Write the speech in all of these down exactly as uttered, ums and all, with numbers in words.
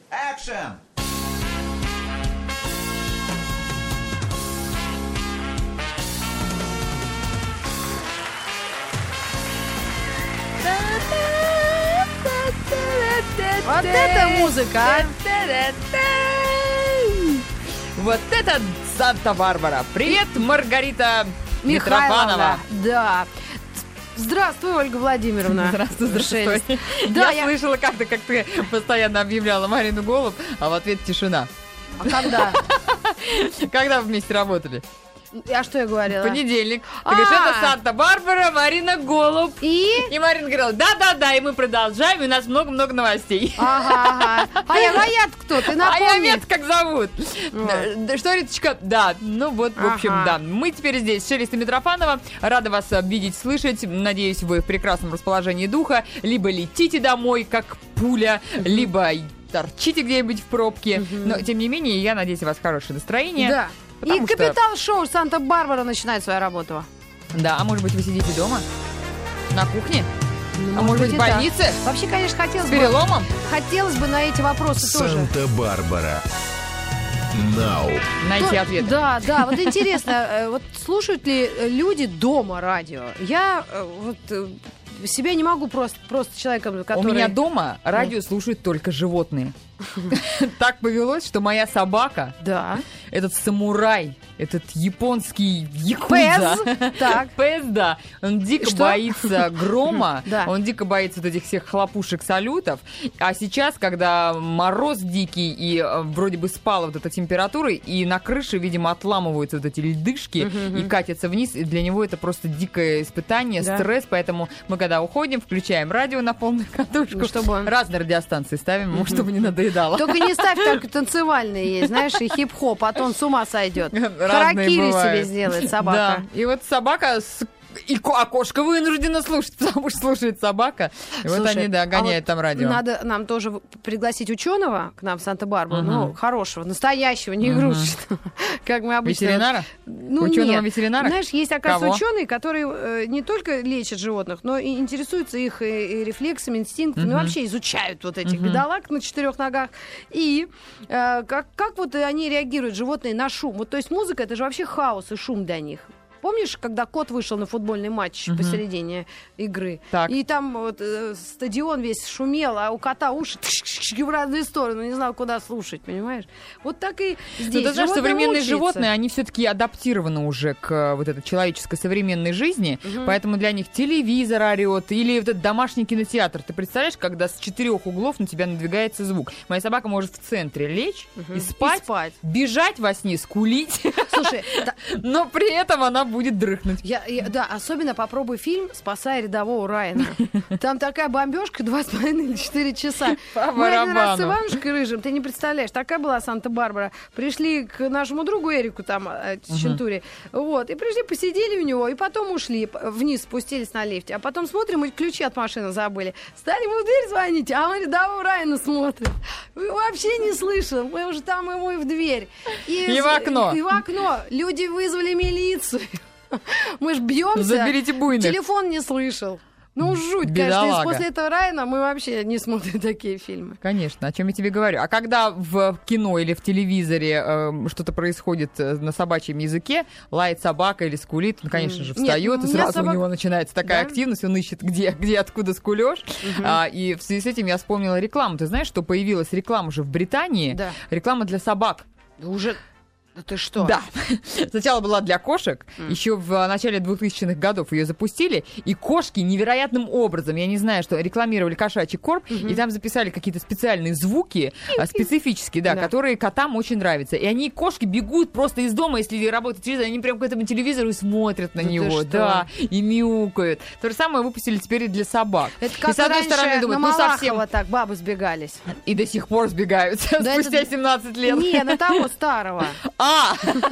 Action! Вот это музыка, а! Вот это Санта-Барбара. Привет, Маргарита Михайловна. Митрофанова. Да. Здравствуй, Ольга Владимировна. Здравствуй, здравствуй. Шесть. Да, я, я слышала как-то, как ты постоянно объявляла Марину Голуб, а в ответ тишина. А когда? Когда вы вместе работали? А что я говорила? В понедельник. Ты А. говоришь, это Санта-Барбара, Марина Голуб. И? И Марина говорила, да-да-да, и мы продолжаем, и у нас много-много новостей. Ага, ага. А я, а я кто? Ты А напомни. я Мет, как зовут? Вот. Да, что, Риточка? Да, ну вот, в общем, Ага. да. Мы теперь здесь, Шелест и Митрофанова. Рада вас видеть, слышать. Надеюсь, вы в прекрасном расположении духа. Либо летите домой, как пуля, либо торчите где-нибудь в пробке. Но, тем не менее, я надеюсь, у вас хорошее настроение. Да. И Потому что- капитал-шоу Санта-Барбара начинает свою работу. Да, а может быть, вы сидите дома? На кухне? Ну, А может быть, и в так. больнице? Вообще, конечно, хотелось С бы, переломом? хотелось бы на эти вопросы тоже. Санта-Барбара. Нау. Найти То- ответ. Да, да, вот интересно, э, вот слушают ли э, люди дома радио? Я э, вот э, себя не могу просто, просто человеком, который... У меня дома радио слушают только животные. Так повелось, что моя собака, Да. этот самурай, этот японский якудза. Пэз. Так. Пэз, да. Он дико Что? боится грома, Да. он дико боится вот этих всех хлопушек-салютов. А сейчас, когда мороз дикий, и э, вроде бы спала вот эта температура, и на крыше, видимо, отламываются вот эти льдышки и катятся вниз, и для него это просто дикое испытание, Да. стресс, поэтому мы, когда уходим, включаем радио на полную катушку, Ну, чтобы он- разные радиостанции ставим, ему, чтобы не надоедало. Только не ставь, только танцевальные есть, знаешь, и хип-хоп, а то он с ума сойдет. Разные Харакири себе бывают. сделает собака. Да, и вот собака с... И ко- а кошка вынуждена слушать, потому что слушает собака. И вот Слушай, они, да, а гоняют вот там радио. Надо нам тоже в- пригласить ученого к нам в Санта-Барбару, Мгм. ну, хорошего, настоящего, не игрушечного, как мы обычно... Ветеринара? Ну, Ученого нет. ветеринара? Знаешь, есть, оказывается, Кого? ученые, которые э, не только лечат животных, но и интересуются их и, и рефлексами, инстинктами, Мгм. вообще изучают вот этих Мгм. бедолаг на четырех ногах. И э, как, как вот они реагируют, животные, на шум. Вот, то есть музыка — это же вообще хаос и шум для них. Помнишь, когда кот вышел на футбольный матч Мгм. посередине игры? Так. И там вот, э, стадион весь шумел, а у кота уши в разные стороны, не знал, куда слушать, понимаешь? Вот так и здесь. Ну, ты знаешь, Животное современные мучается. животные, они все-таки адаптированы уже к э, вот этой человеческой современной жизни, Мгм. поэтому для них телевизор орет или вот этот домашний кинотеатр. Ты представляешь, когда с четырех углов на тебя надвигается звук? Моя собака может в центре лечь Мгм. и спать, И спать. бежать во сне, скулить, Слушай, та- но при этом она будет дрыхнуть. я, я- да, особенно попробуй фильм «Спасая рядового Райана». Там такая бомбежка два с половиной или четыре часа. По Мы один раз с барабану. Иванушкой Рыжим, ты не представляешь, такая была Санта-Барбара. Пришли к нашему другу Эрику там, э, в Чентуре, вот, и пришли, посидели у него, и потом ушли, п- вниз спустились на лифте. А потом смотрим, и ключи от машины забыли. Стали ему в дверь звонить, а он рядового Райана смотрит. Вообще не слышал, мы уже там ему и в дверь. И в окно. И в окно. Люди вызвали милицию. Мы ж бьемся. Заберите буйных. Телефон не слышал. Ну, жуть, Бедолага. конечно. И после этого Райана мы вообще не смотрим такие фильмы. Конечно, о чем я тебе говорю. А когда в кино или в телевизоре э, что-то происходит э, на собачьем языке, лает собака или скулит, он, конечно же, М. Нет, встает, у и меня сразу собак- у него начинается такая Да? активность, он ищет, где, где откуда скулёшь. А, и в связи с этим я вспомнила рекламу. Ты знаешь, что появилась реклама уже в Британии? Да. Реклама для собак. Да уже... Да ты что? Да. Сначала была для кошек, еще в начале двухтысячных годов ее запустили, и кошки невероятным образом, я не знаю, что рекламировали кошачий корм, и там записали какие-то специальные звуки, а, специфические, да, Да. которые котам очень нравятся. И они, кошки, бегут просто из дома, если работает телевизор, они прям к этому телевизору и смотрят на Да ты него, что? да, и мяукают. То же самое выпустили теперь и для собак. Это и как с одной раньше стороны думают, на ну совсем... Малахова так бабы сбегались. И до сих пор сбегаются, Да спустя это- семнадцать лет. Не, на того старого. А!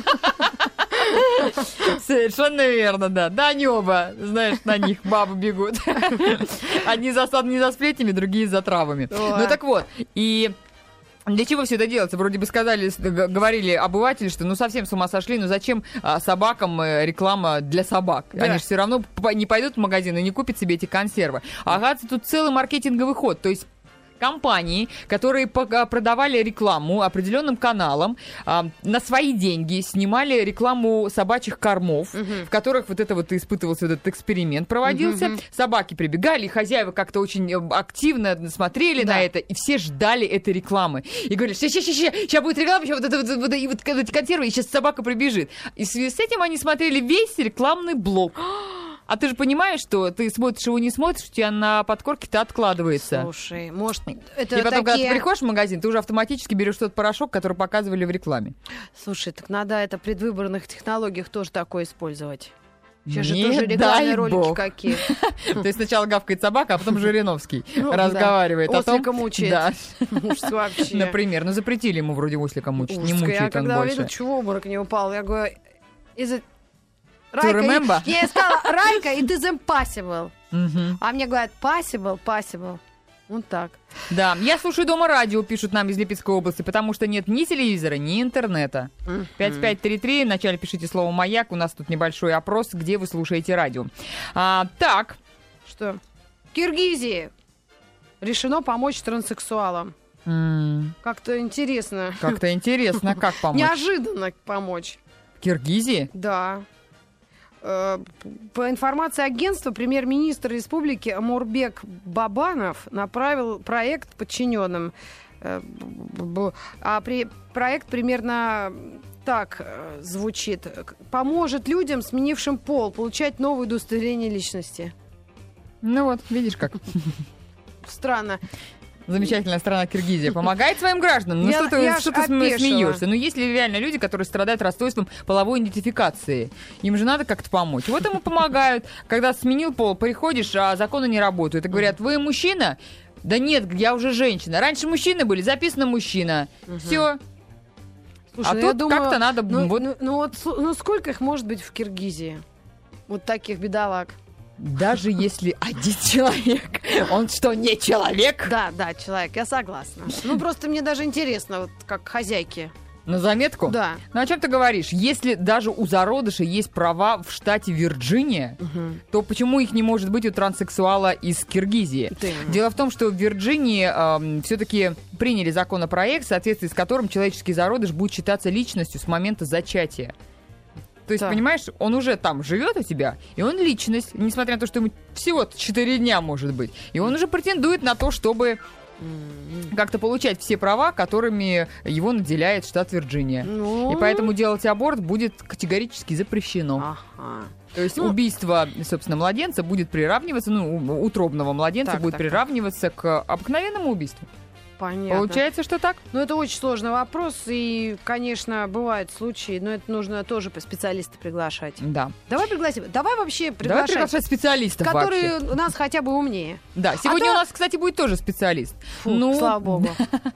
Совершенно верно, да. Да, они оба, знаешь, на них бабы бегут. Одни за, одни за сплетнями, другие за травами. Ой. Ну так вот, и... Для чего все это делается? Вроде бы сказали, с- г- говорили обыватели, что ну совсем с ума сошли, ну зачем а, собакам э, реклама для собак? Да. Они же все равно п- не пойдут в магазин и не купят себе эти консервы. А оказывается, тут целый маркетинговый ход. То есть компании, которые по- продавали рекламу определенным каналам, а, на свои деньги снимали рекламу собачьих кормов, uh-huh. в которых вот это вот испытывался, вот этот эксперимент проводился. Uh-huh. Собаки прибегали, и хозяева как-то очень активно смотрели да. на это, и все ждали этой рекламы. И говорили, сейчас, сейчас, сейчас, сейчас будет реклама, сейчас вот это вот, вот, и вот эти консервы, и сейчас собака прибежит. И в связи с этим они смотрели весь рекламный блок. А ты же понимаешь, что ты смотришь его, не смотришь, у тебя на подкорке-то откладывается. Слушай, может, это И потом, такие... когда ты приходишь в магазин, ты уже автоматически берешь тот порошок, который показывали в рекламе. Слушай, так надо это в предвыборных технологиях тоже такое использовать. Сейчас Не же тоже рекламные ролики бог. какие. То есть сначала гавкает собака, а потом Жириновский разговаривает о том... Ослика мучает. Да. Уж вообще. Например, ну запретили ему вроде ослика мучить, не Ужас, мучает я он когда больше. увидела, чего обморок не упал, я говорю, из-за... To remember? и- Я сказала, Райка, it is impossible. Мгм. А мне говорят, possible, possible. Вот так. Да, я слушаю дома радио, пишут нам из Липецкой области, потому что нет ни телевизора, ни интернета. пять пять три три, вначале пишите слово «Маяк», у нас тут небольшой опрос, где вы слушаете радио. А, так, Что? В Киргизии решено помочь транссексуалам. м, Как-то интересно. как-то интересно, как помочь? Неожиданно помочь. В Киргизии? Да. Э, По информации агентства, премьер-министр республики Мурбек Бабанов направил проект подчиненным. Э, б- б- А при- проект примерно так э, звучит. Поможет людям, сменившим пол, получать новое удостоверение личности. Ну вот, видишь как. Странно. Замечательная страна Киргизия помогает своим гражданам. Ну Я- что ты, я что аж ты см- опешила. смеешься? Ну есть ли реально люди, которые страдают расстройством половой идентификации? Им же надо как-то помочь. Вот ему помогают. Когда сменил пол, приходишь, а законы не работают. И говорят, вы мужчина? Да нет, я уже женщина. Раньше мужчины были, записано мужчина. Все. Слушай, А ну, тут я думаю, как-то надо... Ну, вот, ну- ну вот сл- ну сколько их может быть в Киргизии? Вот таких бедолаг. даже если один человек, он что, не человек? Да, да, человек, я согласна. Ну, просто мне даже интересно, вот как хозяйки. На заметку? Да. Ну, о чем ты говоришь? Если даже у зародыша есть права в штате Вирджиния, Мгм. то почему их не может быть у транссексуала из Киргизии? Это именно. Дело в том, что в Вирджинии все-таки приняли законопроект, в соответствии с которым человеческий зародыш будет считаться личностью с момента зачатия. То есть, Так. понимаешь, он уже там живет у тебя, и он личность, несмотря на то, что ему всего четыре дня может быть. И он уже претендует на то, чтобы как-то получать все права, которыми его наделяет штат Вирджиния. Ну, И поэтому делать аборт будет категорически запрещено. Ага. То есть Ну- убийство, собственно, младенца будет приравниваться, ну, у- утробного младенца Так, будет так, так. приравниваться к обыкновенному убийству. Понятно. Получается, что так? Ну, это очень сложный вопрос, и, конечно, бывают случаи, но это нужно тоже специалиста приглашать. Да. Давай пригласим. Давай вообще Давай приглашать, приглашать специалистов которые вообще. у нас хотя бы умнее. Да, сегодня то- у нас, кстати, будет тоже специалист. Фу, ну, слава богу.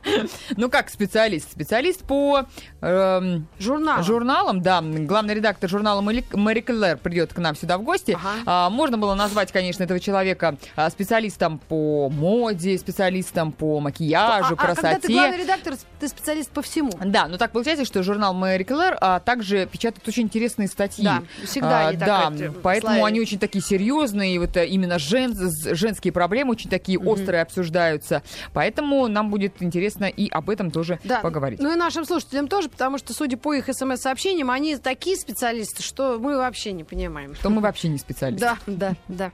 ну, как специалист? Специалист по эм, Журнал. журналам, да. Главный редактор журнала Мэри Мэри Клэр придет к нам сюда в гости. Ага. А, можно было назвать, конечно, этого человека а, специалистом по моде, специалистом по макияжу, а, а когда красоте. ты главный редактор, ты специалист по всему. Да, но так получается, что журнал Мэри Клэр а, также печатает очень интересные статьи. Да, всегда А, они так да, это, поэтому славили. они очень такие серьезные, и вот э, именно жен- з- женские проблемы очень такие острые обсуждаются. Поэтому нам будет интересно и об этом тоже Да. поговорить. Ну и нашим слушателям тоже, потому что, судя по их смс-сообщениям, они такие специалисты, что мы вообще не понимаем. То мы вообще не специалисты. Да, да, да.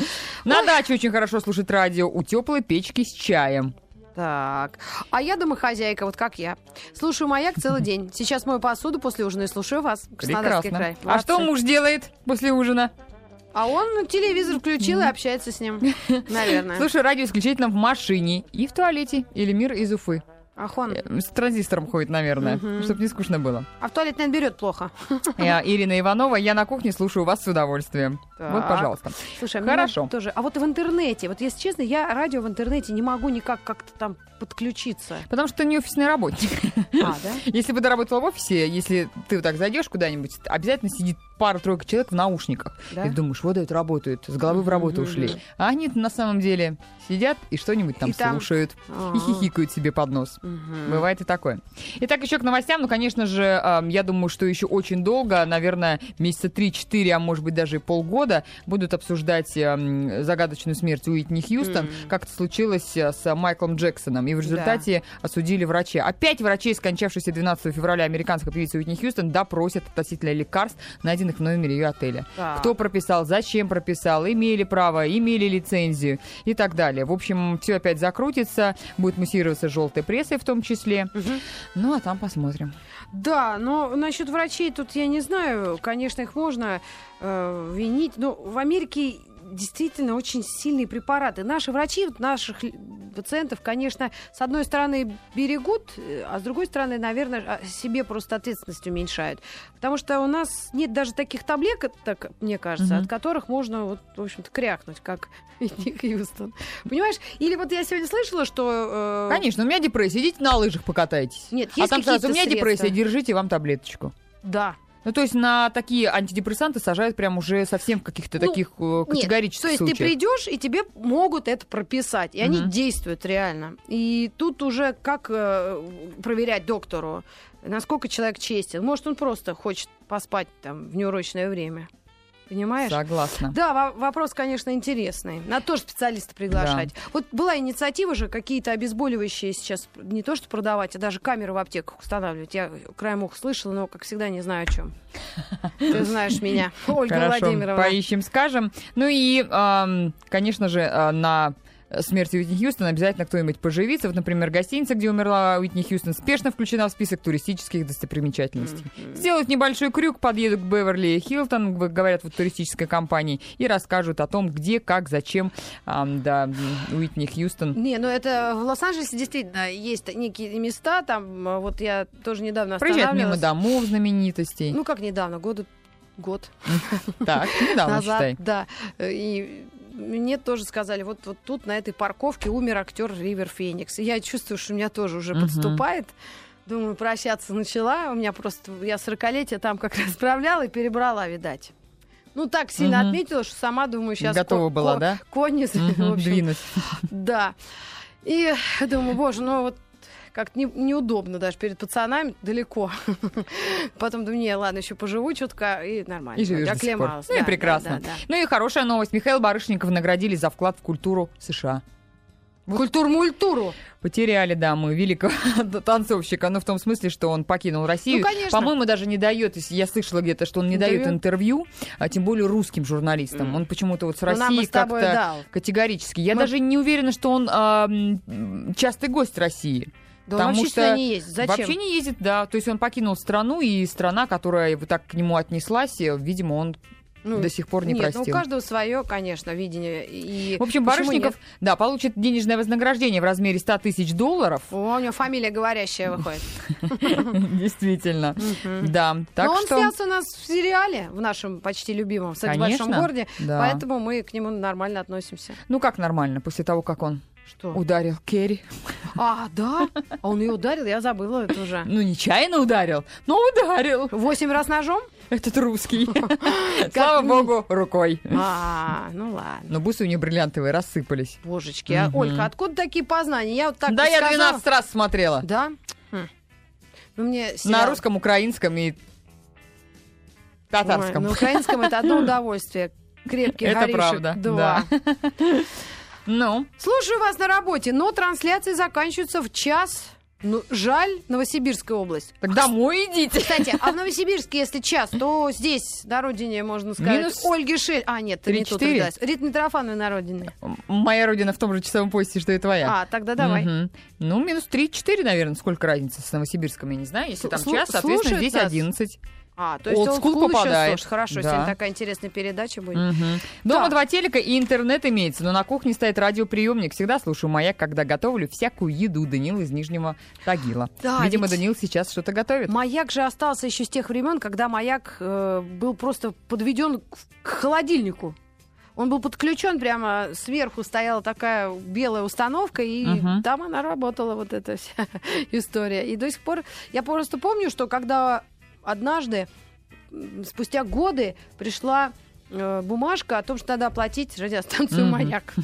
На даче очень хорошо слушать радио у теплой печки с чаем. Так, а я домохозяйка, вот как я. Слушаю «Маяк» целый день. Сейчас мою посуду после ужина и слушаю вас. Краснодарский Прекрасно. край. А Молодцы. что муж делает после ужина? А он телевизор включил и общается с ним, наверное. Слушай, радио исключительно в машине и в туалете. Или мир из Уфы. Ах он. Э, С транзистором ходит, наверное, Мгм. чтобы не скучно было. А в туалет, наверное, берет плохо. Я Ирина Иванова, я на кухне слушаю вас с удовольствием. Вот, Так. пожалуйста. Слушай, а мне Хорошо. надо тоже. А вот в интернете, вот если честно, я радио в интернете не могу никак как-то там подключиться. Потому что ты не офисный работник. А, да? Если бы ты работала в офисе, если ты вот так зайдешь куда-нибудь, обязательно сидит пара-тройка человек в наушниках. Да? И ты думаешь, вот это работают, с головы в работу Мгм. ушли. А они на самом деле сидят и что-нибудь там И там- слушают. Ага. И хихикают себе под нос. Мгм. Бывает и такое. Итак, еще к новостям. Ну, конечно же, эм, я думаю, что еще очень долго, наверное, месяца три-четыре, а может быть даже и полгода, года будут обсуждать э, загадочную смерть Уитни Хьюстон, mm. как это случилось с Майклом Джексоном. И в результате да. осудили врачей. Опять врачей, скончавшихся двенадцатого февраля, американская певица Уитни Хьюстон допросят относительно лекарств, найденных в номере ее отеля. Да. Кто прописал, зачем прописал, имели право, имели лицензию и так далее. В общем, все опять закрутится, будет муссироваться желтой прессой в том числе. Угу. Ну, а там посмотрим. Да, но насчет врачей тут я не знаю. Конечно, их можно э, винить. Но в Америке действительно очень сильные препараты. Наши врачи, наших пациентов, конечно, с одной стороны берегут, а с другой стороны, наверное, себе просто ответственность уменьшают. Потому что у нас нет даже таких таблеток, так, мне кажется, mm-hmm. от которых можно, вот, в общем-то, крякнуть, как Уитни Хьюстон. Понимаешь? Или вот я сегодня слышала, что... Э... Конечно, у меня депрессия, идите на лыжах покатайтесь. Нет, есть а там сразу, у меня средства. Депрессия, держите вам таблеточку. Да. Ну, то есть на такие антидепрессанты сажают прям уже совсем в каких-то ну, таких категорических нет, случаях. То есть ты придешь, и тебе могут это прописать, и uh-huh. они действуют реально. И тут уже как э, проверять доктору, насколько человек честен. Может, он просто хочет поспать там в неурочное время. Понимаешь? Согласна. Да, в- вопрос, конечно, интересный. Надо тоже специалиста приглашать. Да. Вот была инициатива же какие-то обезболивающие сейчас не то что продавать, а даже камеры в аптеках устанавливать. Я краем уха слышала, но, как всегда, не знаю о чем. Ты знаешь меня, Ольга Хорошо, Владимировна. Поищем, скажем. Ну и, эм, конечно же, э, на смерти Уитни Хьюстон обязательно кто-нибудь поживится. Вот, например, гостиница, где умерла Уитни Хьюстон, спешно включена в список туристических достопримечательностей. Mm-hmm. Сделают небольшой крюк, подъедут к Беверли-Хилтон, говорят вот туристической компании, и расскажут о том, где, как, зачем эм, да, Уитни Хьюстон. Не, ну это в Лос-Анджелесе действительно есть некие места, там вот я тоже недавно останавливалась. Проезжают мимо домов знаменитостей. Ну как недавно, года год. Так, недавно, назад, считай. Да, и мне тоже сказали, вот, вот тут на этой парковке умер актер Ривер Феникс. И я чувствую, что у меня тоже уже uh-huh. подступает. Думаю, прощаться начала. У меня просто, я сорокалетие там как раз справляла и перебрала, видать. Ну, так сильно uh-huh. отметила, что сама, думаю, сейчас... Готова ко- была, ко- да? Конь, uh-huh. в общем. Двинуть. Да. И думаю, боже, ну вот как-то не, неудобно даже перед пацанами, далеко. Потом думаю, не, ладно, еще поживу чутка, и нормально. И живешь до сих пор. Ну да, и прекрасно. Да, да, да. Ну и хорошая новость. Михаила Барышникова наградили за вклад в культуру США. Вот. Культуру-мультуру. Потеряли, да, мы великого танцовщика, но в том смысле, что он покинул Россию. Ну, конечно. По-моему, даже не дает, я слышала где-то, что он не интервью? дает интервью, а тем более русским журналистам. Mm. Он почему-то вот с Россией как-то дал. Категорически. Я мы... даже не уверена, что он а, частый гость России. Да, потому он вообще что сюда не ездит. Зачем? Вообще не ездит, да. То есть он покинул страну, и страна, которая вот так к нему отнеслась, видимо, он ну, до сих пор не нет, простил. Ну, у каждого свое, конечно, видение. И в общем, Барышников, да, получит денежное вознаграждение в размере сто тысяч долларов. О, у него фамилия говорящая выходит. Действительно, да. Но он снялся у нас в сериале, в нашем почти любимом «Секс в большом городе», поэтому мы к нему нормально относимся. Ну, как нормально, после того, как он Что? ударил Керри. А, да? А он ее ударил? Я забыла это уже. Ну, нечаянно ударил, но ударил. Восемь раз ножом? Этот русский. Слава богу, рукой. А, ну ладно. Но бусы у нее бриллиантовые рассыпались. Божечки. А, Ольга, откуда такие познания? Я вот так Да, я двенадцать раз смотрела. Да? Ну, мне на русском, украинском и татарском. На украинском это одно удовольствие. Крепкий это горишек. Правда, два. Да. Ну. Слушаю вас на работе, но трансляции заканчиваются в час. Ну, жаль, Новосибирская область. Так домой идите. Кстати, а в Новосибирске, если час, то здесь, на родине, можно сказать, Минус Ольги Шель... А, нет, ты не тут родилась. Рита Митрофановна на родине. Моя родина в том же часовом поясе, что и твоя. А, тогда давай. Угу. Ну, минус три-четыре, наверное. Сколько разницы с Новосибирском, я не знаю. Если там час, соответственно, здесь одиннадцать. А, то есть олдскул попадает. Хорошо, да. сегодня такая интересная передача будет. Угу. Дома да. два телека и интернет имеется, но на кухне стоит радиоприемник. Всегда слушаю «Маяк», когда готовлю всякую еду. Даниил из Нижнего Тагила. Да, видимо, Даниил сейчас что-то готовит. «Маяк» же остался еще с тех времен, когда «Маяк» э, был просто подведен к холодильнику. Он был подключен, прямо сверху стояла такая белая установка, и uh-huh. там она работала, вот эта вся история. И до сих пор я просто помню, что когда однажды, спустя годы, пришла э, бумажка о том, что надо оплатить радиостанцию «Маяк».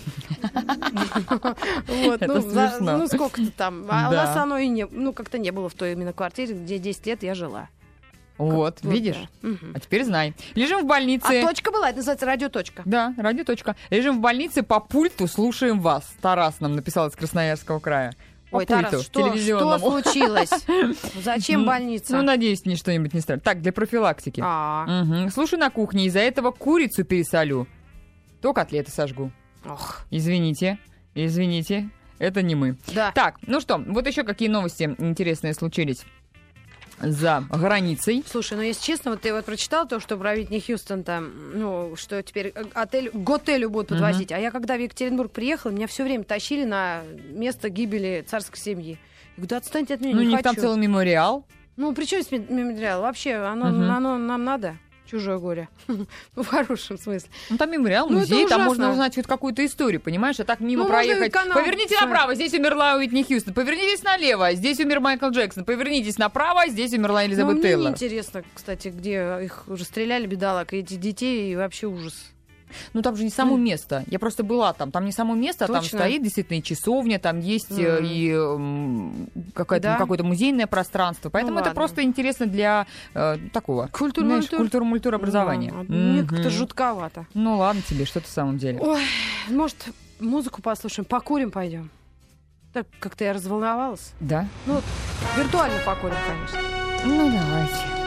Ну, сколько-то там. А у нас оно и не... Ну, как-то не было в той именно квартире, где десять лет я жила. Вот, Вот, видишь? да. Мгм. А теперь знай. Лежим в больнице. А точка была, это называется радиоточка. Да, радио. Точка. Лежим в больнице, по пульту слушаем вас. Тарас нам написал из Красноярского края. По Ой, пульту Тарас, что, что телевизионному. случилось? Зачем Ну, больница? Ну, надеюсь, мне что-нибудь не ставят. Так, для профилактики. А, Мгм. Слушай на кухне, из-за этого курицу пересолю. То котлеты сожгу. ох, Извините, извините, это не мы. да. Так, ну что, вот еще какие новости интересные случились за границей. Слушай, ну если честно, вот ты вот прочитал то, что правительник Хьюстон там, ну, что теперь отель, к готелю будут подвозить. А я когда в Екатеринбург приехала, меня все время тащили на место гибели царской семьи. Я говорю, да отстаньте от меня, Ну, у не них там хочу. целый мемориал. Ну, при чем здесь мемориал? Вообще, оно, Мгм. оно нам надо? Чужое горе. Ну, в хорошем смысле. Ну, там мемориал, Ну, это музей, там ужасно. можно узнать хоть какую-то историю, понимаешь? А так мимо Ну, можно и проехать. канал Поверните свой. направо, здесь умерла Уитни Хьюстон. Повернитесь налево, здесь умер Майкл Джексон. Повернитесь направо, здесь умерла Ну, Элизабет мне Тейлор. неинтересно, кстати, где их уже стреляли, бедалок, и эти детей, и вообще ужас. Ну, там же не само место. Я просто была там. Там не само место, а там Точно? стоит действительно и часовня, там есть э, Мгм. и м, какое-то, Да? какое-то музейное пространство. Поэтому это ладно. просто интересно для э, такого, Культура, знаешь, культура. культура-мультура образования. Да, мне Мгм. как-то жутковато. Ну, ладно тебе, что-то в самом деле. Ой, может, музыку послушаем, покурим пойдем? Так как-то я разволновалась. Да? Ну, виртуально покурим, конечно. Ну, давайте.